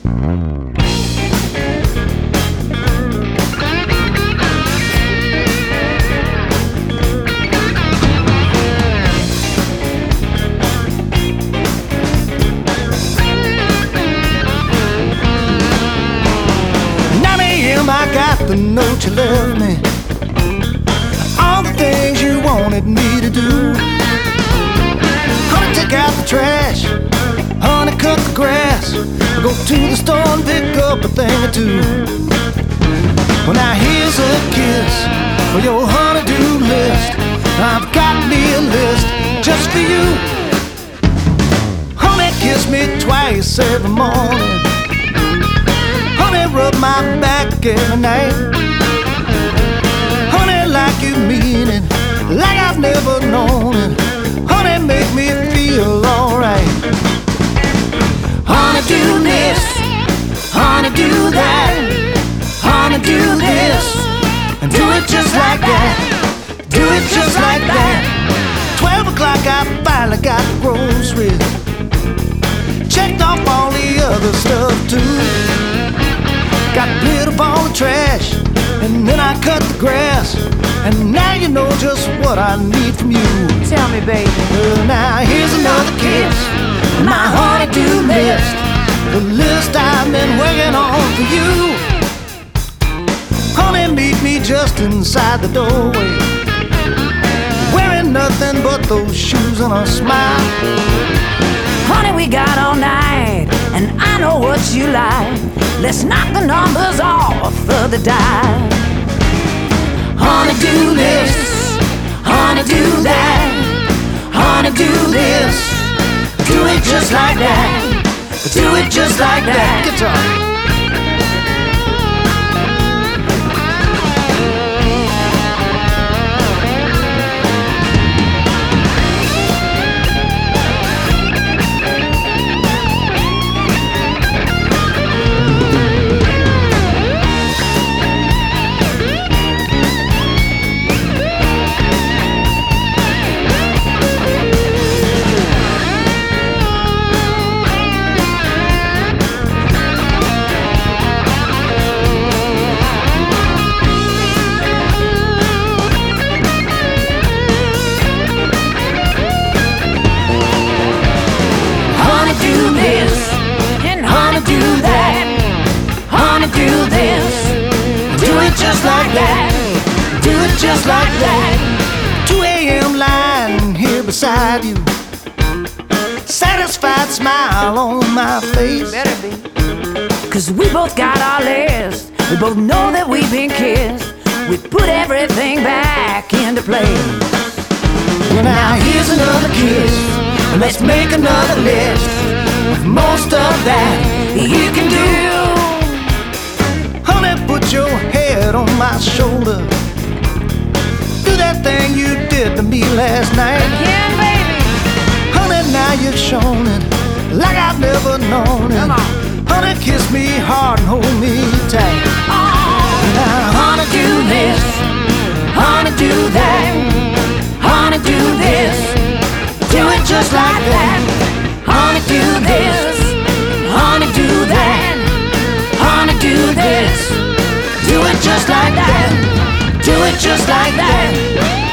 I got the note you left me, all the things you wanted me to do. Honey, take out the trash, honey, cut the grass, go to the store and pick up a thing or two. Well, now here's a kiss for your honey-do list. I've got me a list just for you. Honey, kiss me twice every morning, honey, rub my back every night. Honey, like you mean it, like I've never known it. Honey, make me feel alright. Honey, do this, honey, do that, honey, do this, and do it just like that, do it just like that. 12 o'clock, I finally got the groceries, checked off all the other stuff too. Got rid of all the trash, and then I cut the grass, and now you know just what I need from you. Tell me, baby. Now here's another kiss, my honey-do list, the list I've been working on for you. Honey, meet me just inside the doorway, wearing nothing but those shoes and a smile. Honey, we got all night, and I know what you like. Let's knock the numbers off of the dial. Honey, do this, honey, do that, honey, do this, do it just like that, do it just like that. Guitar. Just like that, do it just like that. 2 a.m. lying here beside you, satisfied smile on my face. Better be. 'Cause we both got our list, we both know that we've been kissed. We put everything back into place. Well, now here's another kiss, and let's make another list of most of that you can do. Honey, put your head on my shoulder, do that thing you did to me last night. Again, baby. Honey, now you've shown it like I've never known it. Come on. Honey, kiss me hard and hold me tight. Oh. Now, honey, do this, honey, do that, honey, do this, do it just like that. Honey, do this, honey, do that, honey, do this, do it just like that, do it just like that.